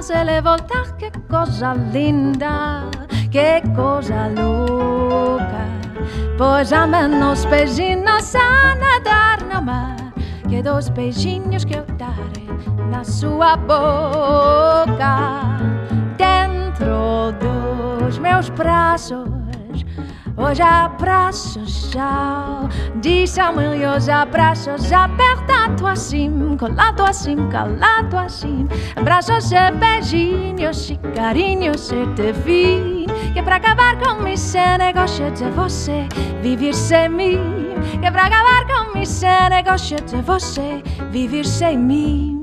se le voltar, que cosa linda, que coisa louca. Pois há menos beijinhos a nadar no mar que dos beijinhos que eu darei na sua boca. Dentro dos meus braços, hoje abraços já, são meus abraços apertado assim, colado assim, calado assim. Abraços e beijinhos e carinhos e te vi, que pra acabar com esse negócio de você viver sem mim, que pra acabar com esse negócio de você viver sem mim.